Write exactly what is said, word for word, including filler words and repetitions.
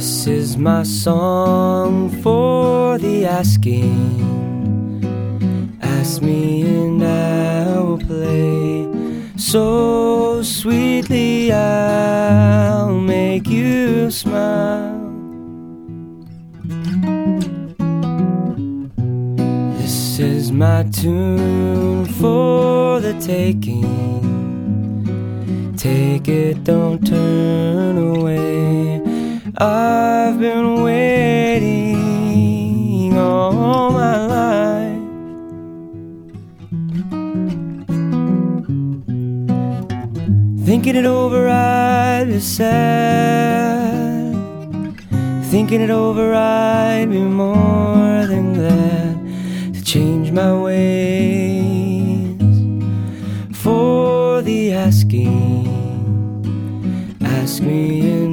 This is my song for the asking. Ask me and I will play so sweetly I'll make you smile. This is my tune for the taking. Take it, don't turn away. I've been waiting all my life. Thinking it over, I'd be sad. Thinking it over, I'd be more than glad to change my ways for the asking. Ask me